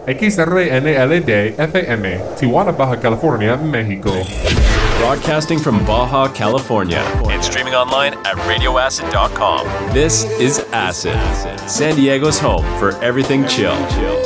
XRNLD FM, Tijuana, Baja California, Mexico. Broadcasting from Baja, California, and streaming online at radioacid.com. This is Acid, San Diego's home for everything chill.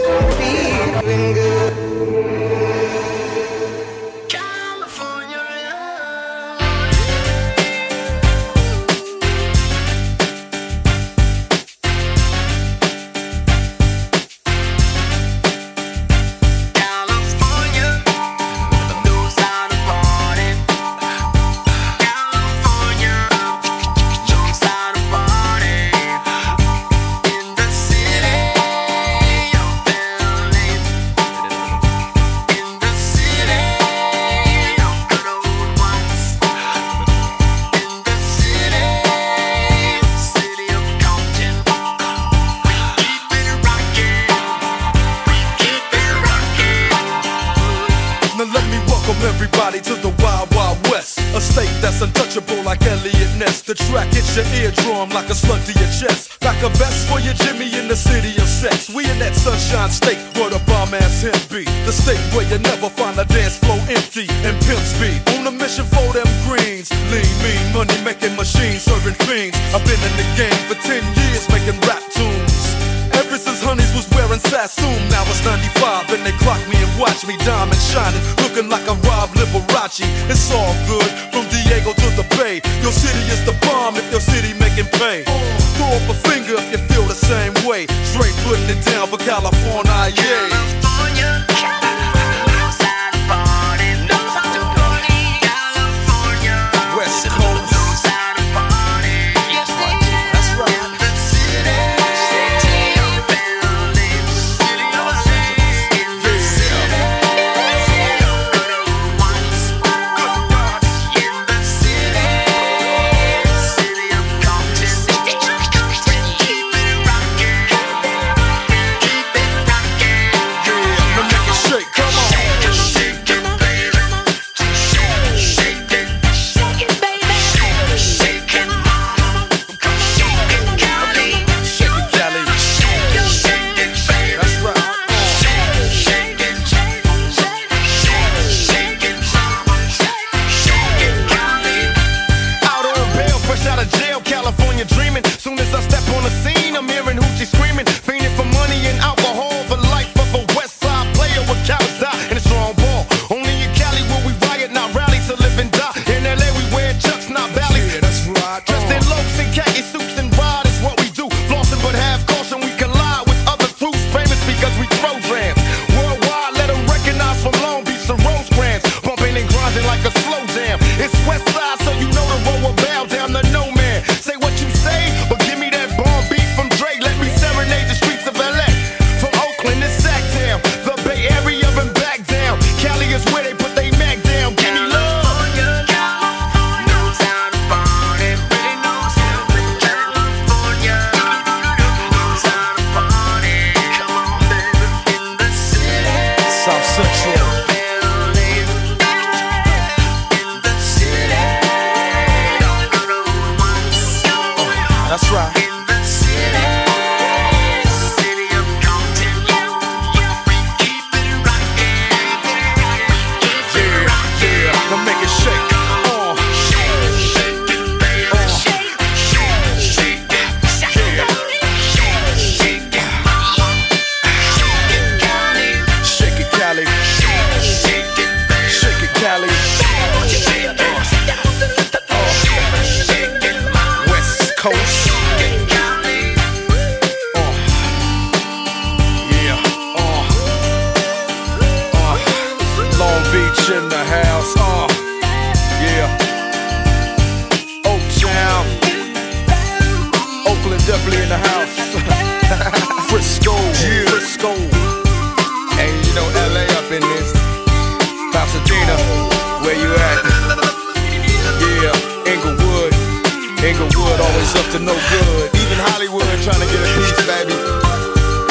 The track hits your eardrum like a slug to your chest. Like a vest for your Jimmy in the city of sex. We in that sunshine state where the bomb ass him be. The state where you never find a dance floor empty and pimp speed. On a mission for them greens. Lean, mean, money making machines serving fiends. I've been in the game for 10 years making rap tunes. Ever since Honeys was wearing Sassoon, now it's 95 and they clock me and watch me diamond shining, looking like a Rob Liberace. It's all good from Diego to the Bay. Your city is the bomb if your city making pay. Throw up a finger if you feel the same way. Straight putting it down for California, yeah.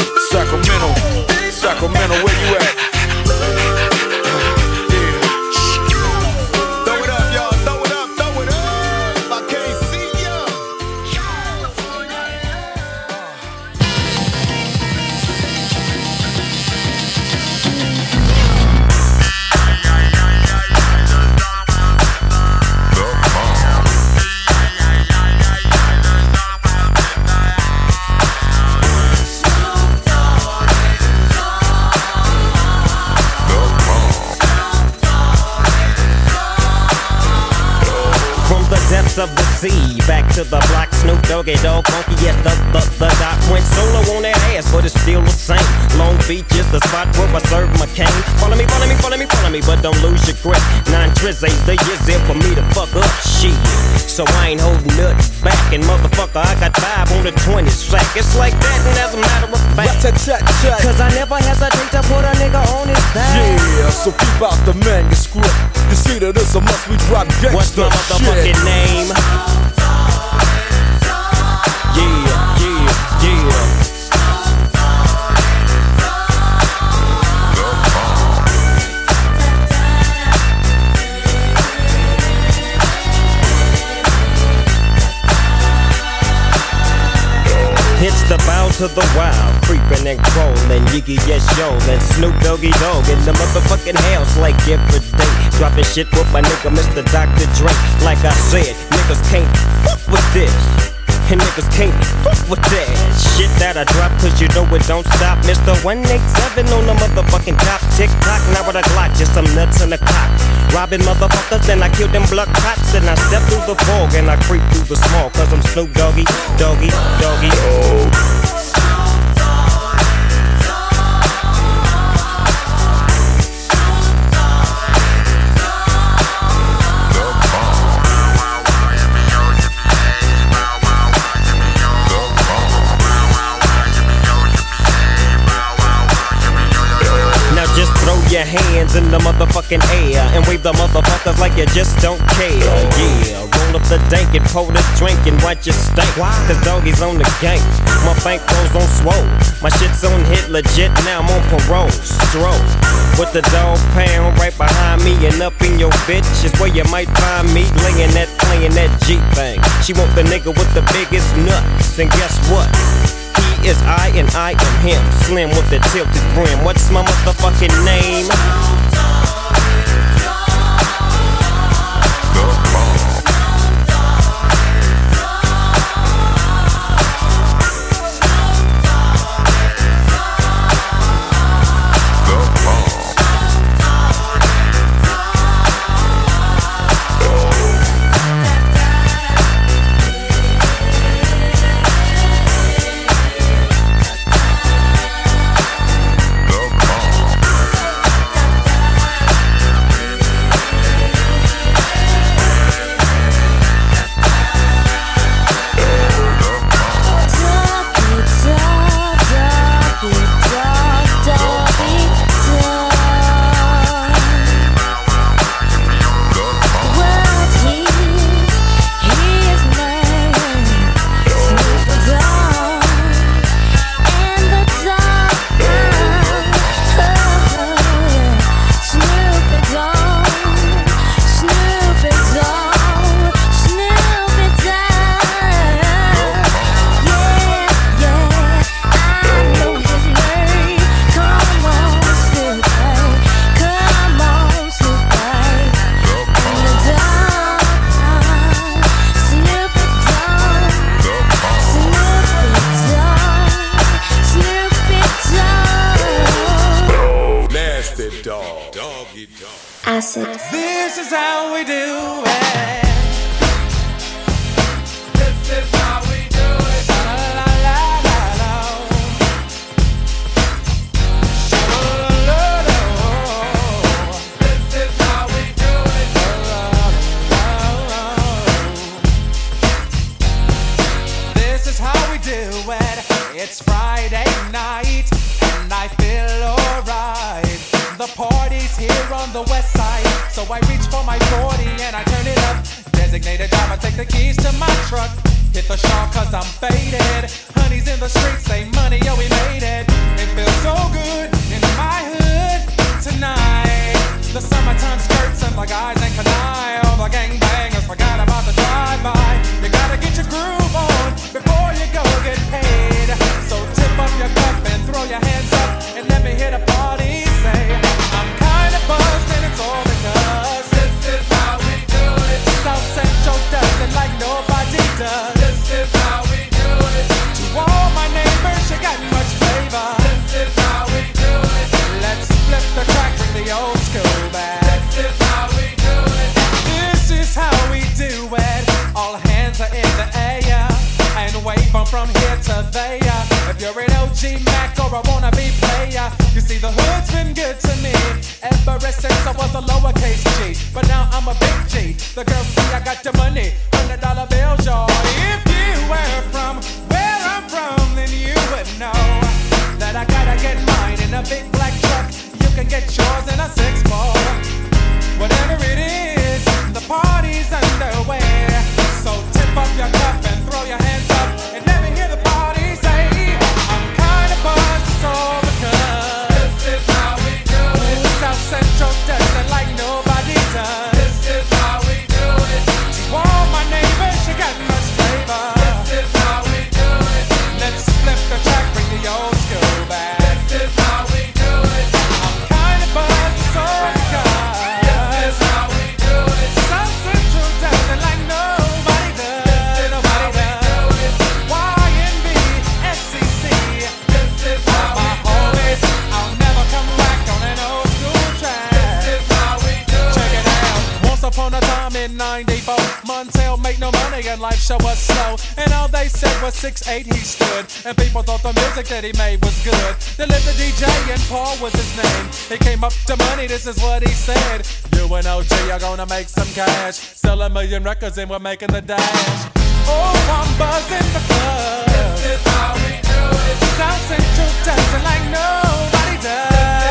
Sacramento, where you at? Yeah. MC. Back to the block, Snoop Doggy Dogg, funky. Yes, the doc went solo on that ass, but it's still the same. Long Beach is the spot where I serve my cane. Follow me, but don't lose your grip. 9 trizzies, the years there for me to fuck up shit. So I ain't holding nothing back, and motherfucker, I got 5 on the 20 sack. It's like that, and as a matter of fact, cause I never hesitate to put a nigga on his back. Yeah, so keep out the manuscript. You see that it's a must, we drop gangsta. What's my motherfucking name? Yeah. It's the bow to the wild, creeping and crawling, Yiggy yes yo, and Snoop Doggy Dogg in the motherfucking house like every day. Dropping shit with my nigga Mr. Dr. Dre. Like I said, niggas can't fuck with this, and niggas can't fuck with that shit that I drop, cause you know it don't stop. Mr. 187 on the motherfucking top. Tick tock, now with a Glock, just some nuts in the cock. Robbing motherfuckers, then I kill them blood cops. And I step through the fog and I creep through the small, cause I'm Snoop Doggy, Doggy, Doggy. Just throw your hands in the motherfucking air and wave the motherfuckers like you just don't care. Yeah, roll up the dank and pour the drink and watch it stink. Cause doggies on the gang, my bankroll's on swole. My shit's on hit legit, now I'm on parole. Stroll with the dog pound right behind me, and up in your bitch is where you might find me laying that, playing that G thing. She want the nigga with the biggest nuts, and guess what? He is I and I am him. Slim with the tilted brim. What's my motherfucking name? Acid. This is how we do it. This is how we do it. La la la la la. This is how we do it. This is how we do it. It's Friday night and I feel alright. The party's here on the west side, so I reach for my 40 and I turn it up. Designated driver, take the keys to my truck. Hit the shawl cause I'm faded. Honey's in the streets, say money, yo, we made it. It feels so good in my hood tonight. The summertime skirts and the guys ain't canine. All the gangbangers forgot about the drive-by. You gotta get your groove on before you go get paid. So tip up your cup and throw your hands up and let me hit a party. Say, I'm kinda buzzed and it's all because this is how we do it. South Central does it like nobody does. This is how we do it. To all my neighbors, you got much flavor. This is how we do it. You see, the hood's been good to me ever since I was a lowercase G. But now I'm a big G. The girls see I got the money, $100 bills, y'all. If you were from where I'm from, then you would know that I gotta get mine in a big black truck. You can get yours in a 6-4. Whatever it is, the party's underway. So tip up your cup and throw your hands up and let me hear the party say, I'm kinda buzzed, so because this is how we do it. South Central does it like nobody does. This is how we do it. To all my neighbors, you got much flavor. This is how we do it. Let's flip the track, bring the old school back. This is how we do it. I'm kinda buzzed, so because upon a time in 94, Montel made no money and life show was slow. And all they said was 6'8" he stood, and people thought the music that he made was good. They lived the DJ and Paul was his name. He came up to money, this is what he said. You and OG are gonna make some cash, sell 1 million records and we're making the dash. Oh, I'm buzzing because this is how we do it. South Central dancing like nobody does.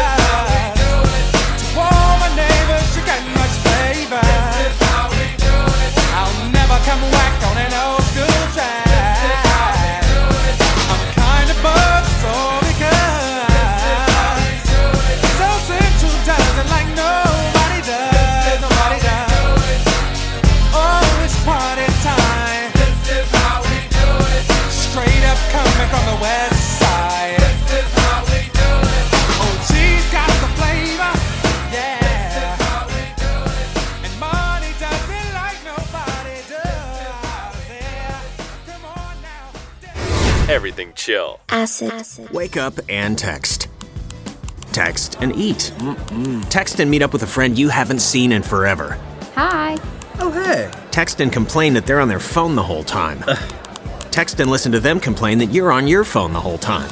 To all my neighbors, you got much flavor. This is how we do it. I'll never come whack on an old school track. This is how we do it. I'm kinda buzzed, so because this is how we do it. South Central does it like nobody does. This is nobody does. Oh, it's party time. This is how we do it. Straight up coming from the west side. This is how we do it. Oh, she's got the flavor. Everything chill. Acid. Wake up and text. Text and eat. Text and meet up with a friend you haven't seen in forever. Hi. Oh, hey. Text and complain that they're on their phone the whole time. Text and listen to them complain that you're on your phone the whole time.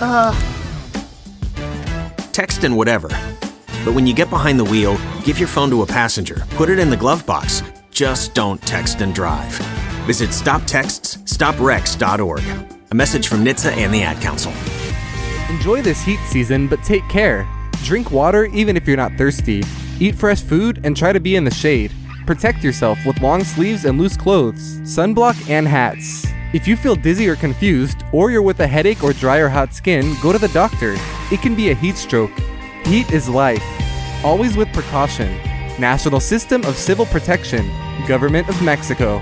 Text and whatever. But when you get behind the wheel, give your phone to a passenger. Put it in the glove box. Just don't text and drive. Visit StopTextsStopWrecks.org. A message from NHTSA and the Ad Council. Enjoy this heat season, but take care. Drink water even if you're not thirsty. Eat fresh food and try to be in the shade. Protect yourself with long sleeves and loose clothes, sunblock, and hats. If you feel dizzy or confused, or you're with a headache or dry or hot skin, go to the doctor. It can be a heat stroke. Heat is life. Always with precaution. National System of Civil Protection, Government of Mexico.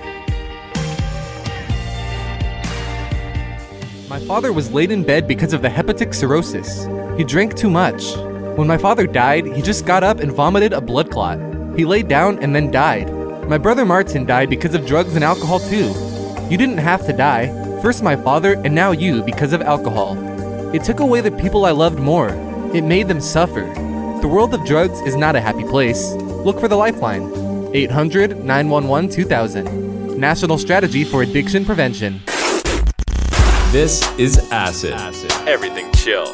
My father was laid in bed because of the hepatic cirrhosis. He drank too much. When my father died, he just got up and vomited a blood clot. He laid down and then died. My brother Martin died because of drugs and alcohol too. You didn't have to die. First my father and now you because of alcohol. It took away the people I loved more. It made them suffer. The world of drugs is not a happy place. Look for the Lifeline. 800-911-2000. National Strategy for Addiction Prevention. This is Acid. Everything chill.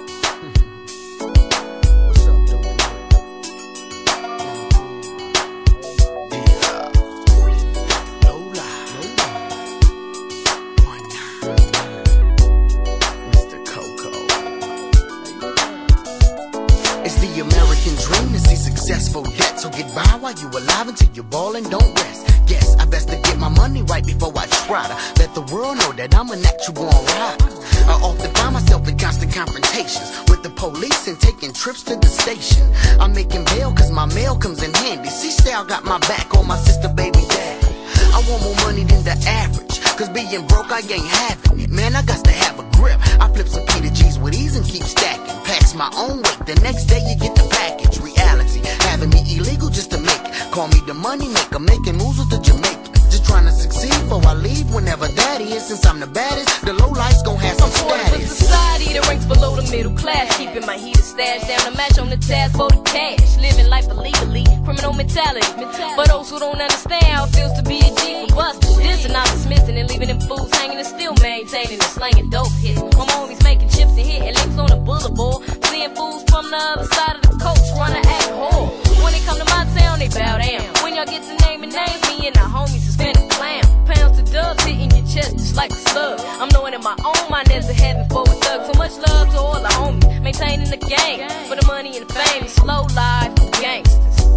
It's the American dream to see successful yet. So get by while you alive until you ball and don't rest. Guess I best to get my money right before I try to let the world know that I'm a natural born rider. I often find myself in constant confrontations with the police and taking trips to the station. I'm making bail cause my mail comes in handy. See, style got my back on my sister baby dad. I want more money than the average, cause being broke I ain't having it. Man, I got to have a grip. I flip some Peter G's with ease and keep stacking. Packs my own weight, the next day you get the package. Reality, having me illegal just to make it. Call me the money maker, making moves with the Jamaican. Just trying to succeed before I leave whenever that is. Since I'm the baddest, the low lights gon' have some status. Society that ranks below the middle class, keeping my heater stashed down to match on the task for the cash. Living life illegally, criminal mentality. For those who don't understand how it feels to be a G for busting, this and not dismissing and leaving them fools hanging and still maintaining and slanging dope hits. I'm always making chips and hitting licks on the boulevard. Seeing fools from the other side of the coast wanna act hard. When they come to my town, they bow down. When y'all get to naming names, me and the homies is finna clown. Pounds to dubs hitting your chest just like a slug. I'm knowing in my own mind there's a heaven for a thug. So much love to all the homies, maintaining the game for the money and the fame. Slow life, gangsters.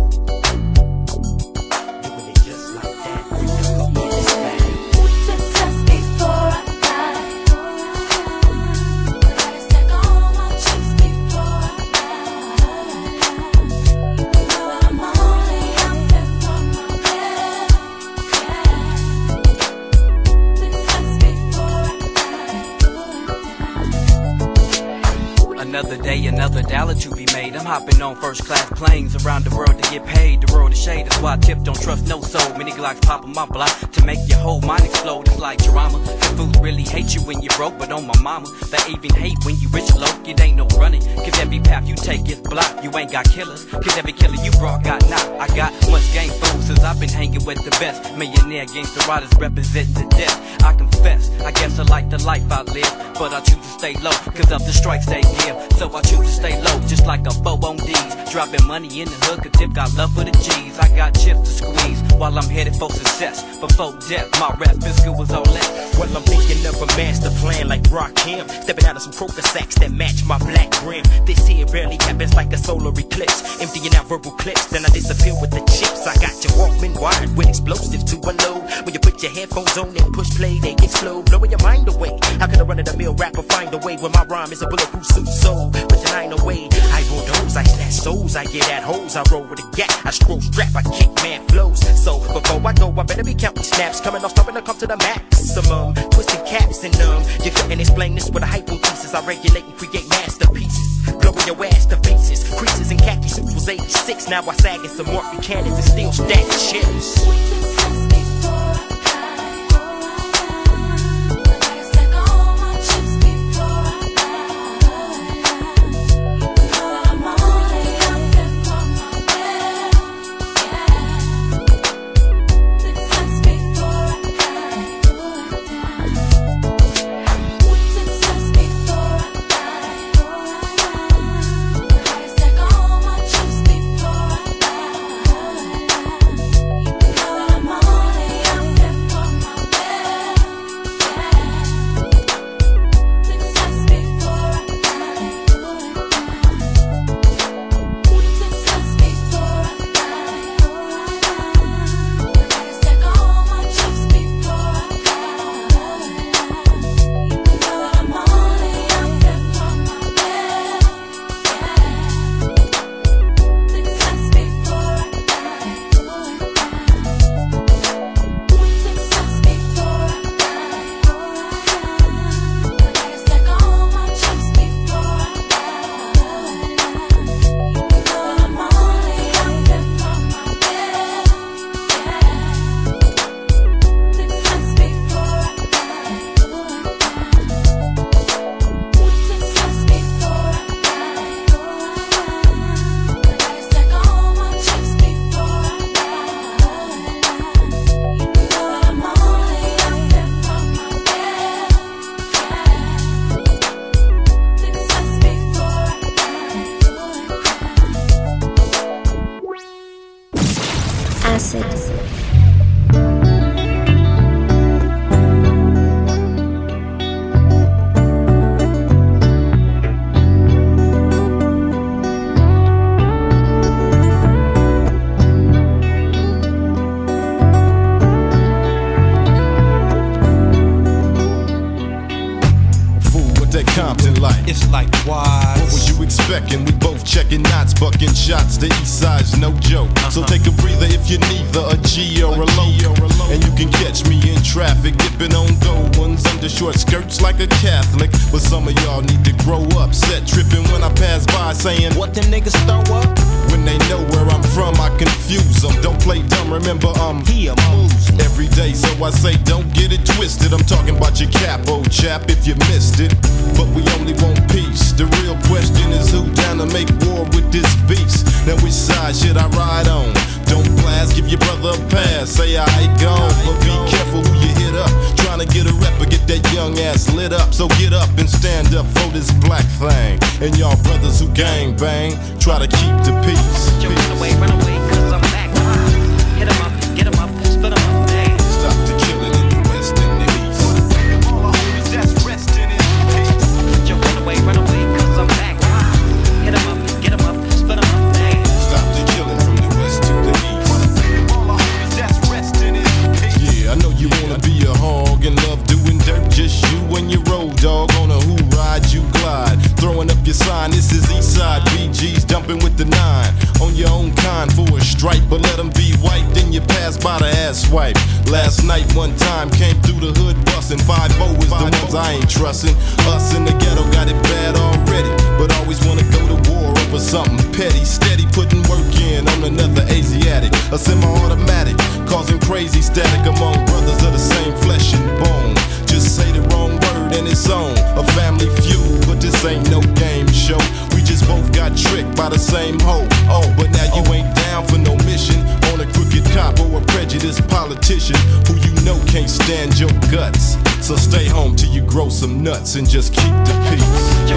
Another day, another dollar to be made. I'm hopping on first class planes around the world to get paid. The world is shade, that's why I tip, don't trust no soul. Many Glocks pop on my block to make your whole mind explode. It's like drama. The fools really hate you when you're broke, but on my mama, they even hate when you rich low. It ain't no running, cause every path you take is blocked. You ain't got killers, cause every killer you brought got knocked. I got much game food since I've been hanging with the best. Millionaire gangster riders representing the death. I confess, I guess I like the life I live, but I choose to stay low, cause of the strikes they give. So I choose to stay low, just like a bow on D's. Dropping money in the hood, cause Tip got love for the G's. I got chips to squeeze, while I'm headed for success. Before death, my rap fiscal was all less. Well, I'm thinking of a master plan like Rakim. Stepping out of some croaker sacks that match my black brim. This here rarely happens like a solar eclipse. Emptying out verbal clips, then I disappear with the chips. I got your Walkman wired with explosives to unload. When you put your headphones on and push play, they explode, blowing your mind away. How could a run-of-the-mill rapper find a way when my rhyme is a bulletproof suit soul? But your nine away, I bulldoze, I snatch souls, I get at hoes, I roll with a gap, I scroll strap, I kick man flows. So before I go, I better be counting snaps, coming off, stopping to come to the maximum. Twisting caps and you couldn't explain this with a hypothesis. I regulate and create masterpieces, blowing your ass to pieces. Creases and khaki suits was 86, now I sag in some more Buchanans and still stack chips. It's like wise. What were you expecting? We both checking knots, bucking shots. The east side's no joke. So take a breather if you're neither a G or a low. And you can catch me in traffic, dipping on gold ones under short skirts like a Catholic. But some of y'all need to grow up. Set tripping when I pass by saying, what them niggas throw up? When they know where I'm from, I confuse them. Don't play dumb, remember he a moves every day. So I say don't get it twisted. I'm talking about your cap, old chap, if you missed it. But we only want peace. The real question is who down to make war with this beast? Now which side should I ride on? Don't blast, give your brother a pass. Say I go, but be careful who you hit up. Trying to get a rep or get that young ass lit up. So get up and stand up for this black thing. And y'all brothers who gang bang, try to keep the peace. Run away, cause I'm back. Hit 'em up, get 'em up, split 'em up, hey. Stop the killing in the west and the east. All the homies that's resting in peace. Run away, cause I'm back. Hit 'em up, get 'em up, split 'em up, hey. Stop the killing from the west to the east. All the homies that's resting in peace. Yeah, I know you wanna be a hog and love doing dirt. Just you and your road dog on a who ride you glide. Throwing up your sign, this is Eastside BG's dumping with the 9. On your own kind for a stripe, but let them be white, then you pass by the ass swipe. Last night one time came through the hood bustin'. 5-0 is the ones I ain't trustin'. Us in the ghetto got it bad already, but always wanna go to war over something petty. Steady putting work in on another Asiatic. A semi-automatic, causing crazy static among brothers of the same flesh and bone. Just say the wrong word and it's on. A family feud, but this ain't no game show. We just both got tricked by the same hoe. Oh, but now you ain't down for no mission on a crooked cop or a prejudiced politician who you know can't stand your guts. So stay home till you grow some nuts and just keep the peace.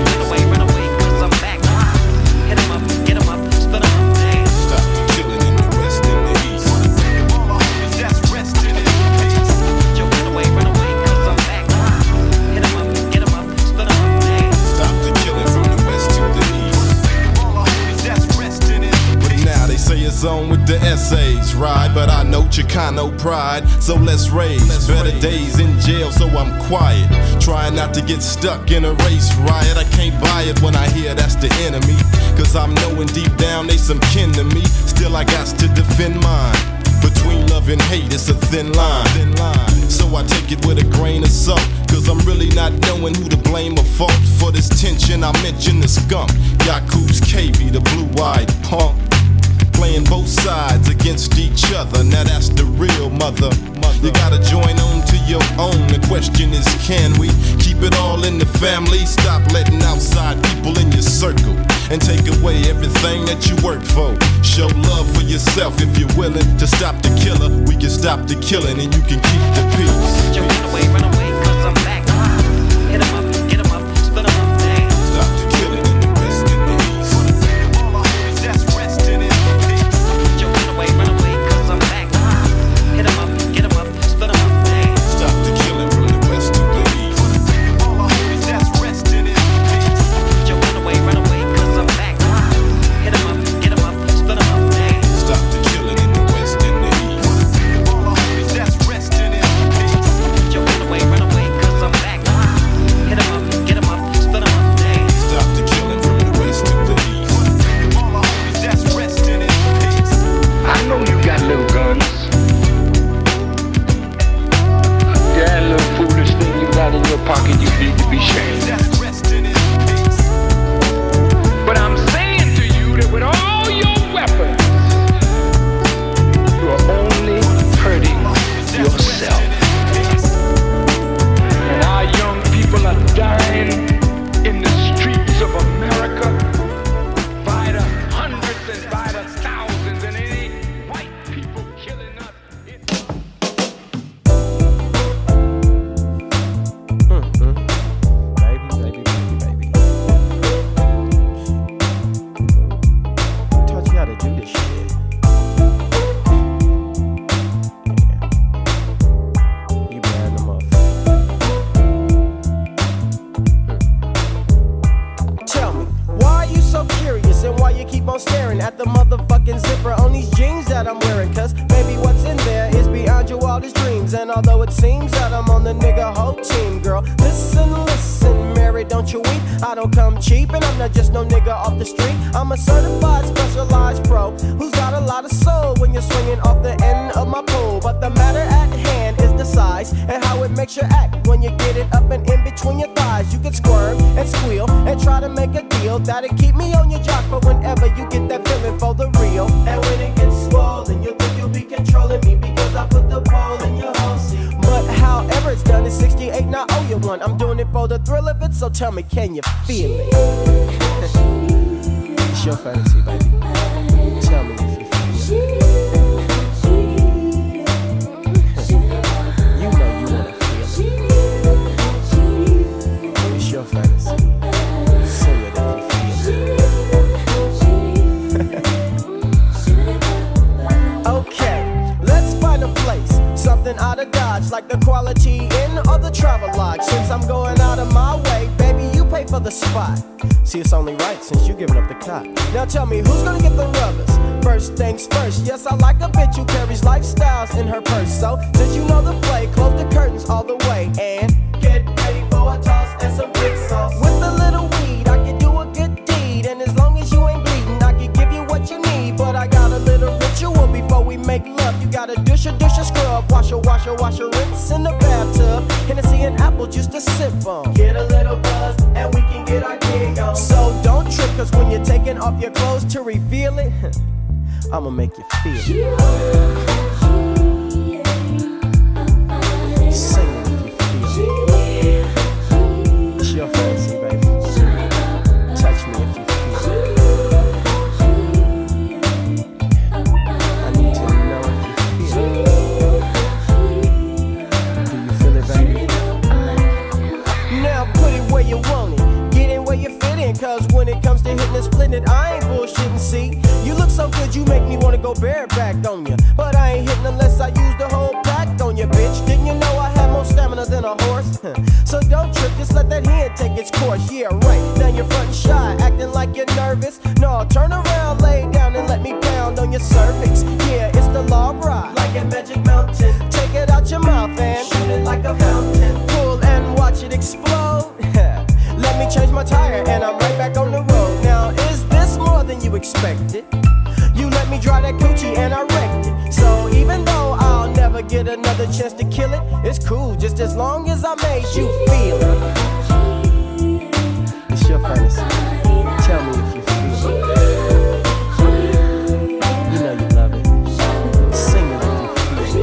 Run away, cause I'm back. Hit 'em up, get 'em up, split 'em up, hey. Stop the killing in the west and the east. All the homies that's resting in peace. Run away, cause I'm back. Hit 'em up, get 'em up, split 'em up, hey. Stop the killing from the west to the east. All the homies that's resting in peace. But now they say it's on with the essays, right? But I know Chicano pride, so let's raise better days in jail, so I'm quiet. Trying not to get stuck in a race riot. I can't buy it when I hear that's the enemy, cause I'm knowing deep down they some kin to me. Still I got to defend mine. Between love and hate, it's a thin line. So I take it with a grain of salt, cause I'm really not knowing who to blame or fault. For this tension I mention the skunk, Yaku's KV, the blue-eyed punk. Playing both sides against each other, now that's the real mother. You gotta join on to your own. The question is, can we keep it all in the family? Stop letting outside people in your circle and take away everything that you work for. Show love for yourself if you're willing to stop the killer. We can stop the killing and you can keep the peace. Run away, cause I'm back. Hit 'em up, get 'em up, split 'em up, hey. Stop the killing in the west and the east. All the homies that's resting in peace. Run away, cause I'm back. Hit 'em up, get 'em up, split 'em up, hey. Stop the killing from the west to the east. All the homies that's resting in peace. Run away, cause I'm back. Hit 'em up, get 'em up, split 'em up, hey. Stop the killing in the west and the east. All the homies that's resting in peace. Run away, cause I'm back. Hit 'em up, get 'em up, split 'em up, hey. Stop the killing from the west to the east. All the homies that's resting in peace. I know you got little guns. Yeah, little foolish thing you got in your pocket, you need to be shamed. But I'm saying to you that with all your weapons, you are only hurting yourself. And our young people are dying in the streets of America by the hundreds and by the thousands, and it ain't white people killing us. Baby. Taught you how to do this shit. You bad them up. Tell me, why are you so curious and why you keep on staring at the motherfucking zipper on these jeans that I'm wearing? Cause maybe what's in there is beyond your wildest dreams. And although it seems that I'm on the nigga whole team, girl, listen, Mary, don't you weep. I don't come cheap and I'm not just no nigga off the street. I'm a certified specialized pro who's got a lot of soul when you're swinging off the end of my pole. But the matter at hand is the size and how it makes you act when you get it up and in between your thighs. You can squirm and squeal and try to make a deal that'll keep me on your jock for whenever you get that feeling for the real. And when it gets swollen, you think you'll be controlling me because I put the ball in your whole seat. But however it's done, it's 68, now owe you one. I'm doing it for the thrill of it, so tell me, can you feel it? It's your fantasy, baby. Tell me if you feel it. like the quality in or the travel log. Since I'm going out of my way, baby, you pay for the spot. See, it's only right since you giving up the cop. Now tell me, who's gonna get the rubbers? First things first, yes, I like a bitch who carries lifestyles in her purse. So, since you know the play, close the curtains all the way and get ready for a toss and some big sauce. With a little weed, I can do a good deed, and as long as you ain't bleeding, I can give you what you need. But I got a little ritual before we make love. You gotta dish a scrub, wash a rinse in the bathtub. Hennessy and apple juice to sip on. Get a little buzz, and we can get our gig on. So don't trip, cause when you're taking off your clothes to reveal it, I'ma make you feel it. Sing it if you feel it. It's your fancy, baby. Touch me if you feel it. I need to know if you feel it. Do you feel it, baby? Now put it where you want it. Get in where you fit in. Cause when it comes to hitting and splitting it, I ain't bullshitting, see. You look so good, you make me wanna go bareback on you. But I ain't hitting unless I use the whole pack on you, bitch. Didn't you know I have more stamina than a horse? So don't trip, just let that hand take its course. Yeah, right, now you're front and shy, acting like you're nervous. No, turn around, lay down and let me pound on your cervix. Yeah, it's the law ride, like a Magic Mountain. Take it out your mouth and shoot it like a fountain. Pull and watch it explode. Let me change my tire and I'm right back on the road. Now, is this more than you expected? You let me dry that coochie and I wrecked it. So even though I'll never get another chance to kill it, it's cool just as long as I made you feel it. It's your fantasy. Tell me if you feel it. You know you love it. Sing it if you feel it.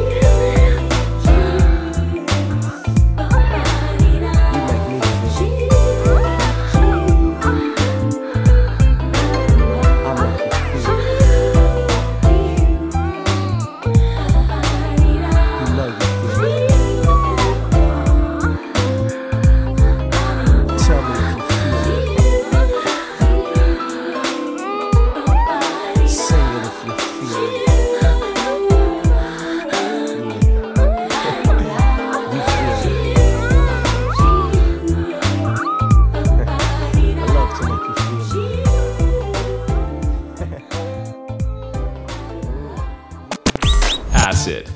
You make me feel it. Acid.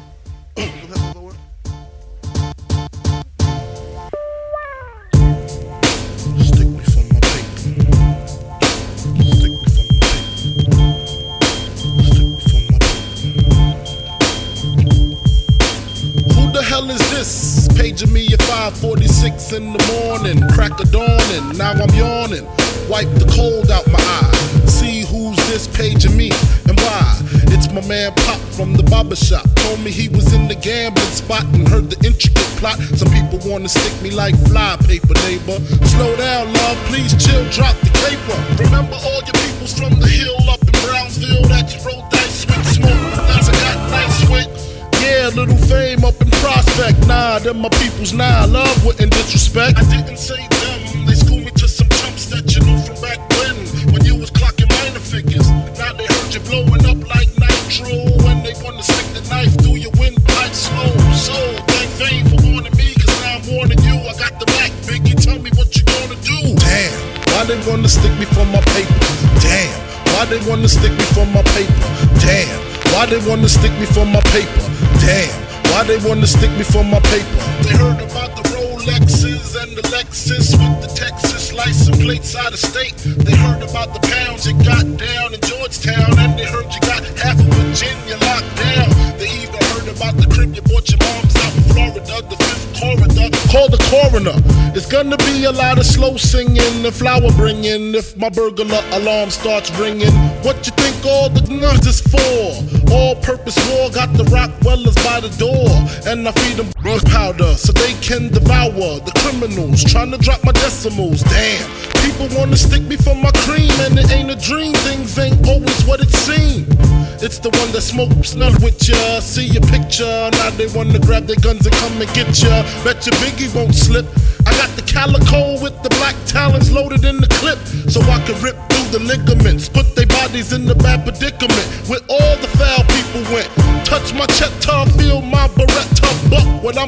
Paging me at 5:46 in the morning, crack of dawning, now I'm yawning. Wipe the cold out my eye. See who's this paging me and why. It's my man Pop from the barber shop. Told me he was in the gambling spot and heard the intricate plot. Some people wanna stick me like fly paper, neighbor. Slow down, love, please chill, drop the caper. Remember all your peoples from the hill up in Brownsville that you rolled dice with, smoke that's I got nice with. Yeah, little fame up in Prospect. Nah, them my peoples, nah, love wouldn't disrespect. I didn't say them, they schooled me to some chumps that you knew from back when you was clocking minor figures. Now they heard you blowing up like nitro, and they wanna stick the knife through your windpipe slow. So, thank fame for warning me, cause now I'm warning you. I got the back, Biggie, tell me what you gonna do. Damn, why they wanna stick me for my paper? Damn, why they wanna stick me for my paper? Damn, why they wanna stick me for my paper? Damn, why they wanna stick me for my paper? They heard about the Rolexes and the Lexus with the Texas license plates out of state. They heard about the pounds you got down in Georgetown, and they heard you got half of Virginia locked down. They even heard about the crib you bought your mom's out in Florida, the fifth corridor. Call the coroner. It's gonna be a lot of slow singing and flower bringing if my burglar alarm starts ringing. What you think all the guns is for? All-purpose war, got the Rockwellers by the door, and I feed them powder so they can devour the criminals trying to drop my decimals. Damn, people wanna stick me for my cream, and it ain't a dream. Things ain't always what it seems. It's the one that smokes none with ya. See your picture, now they wanna grab their guns and come and get ya. Bet your Biggie won't slip. I got the calico with the black talons loaded in the clip, so I can rip through the ligaments, put their bodies in the bad predicament where all the foul people went. Touch my Cheta, feel my Beretta buck when I'ma hit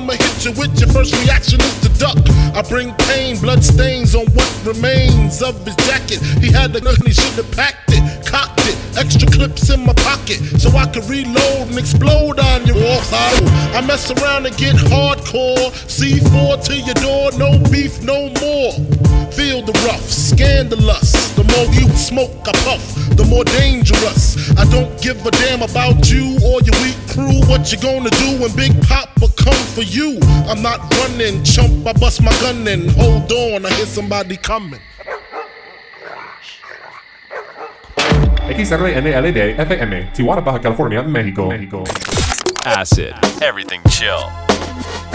shoot you with, your first reaction is to duck. I bring pain, blood stains on what remains of his jacket. He had the gun, he should have packed it, cocked it. Extra clips in my pocket so I could reload and explode on your wall. I mess around and get hardcore. C4 to your door, no beef, no more. Feel the rough, scandalous. The more you smoke, I puff, the more dangerous. I don't give a damn about you or your weak crew. What you gonna do when Big Papa come for you? I'm not running, chump, I bust my gun in. Hold on, I hear somebody coming. XRNLD FM, Tijuana, Baja California, México. Acid, everything chill.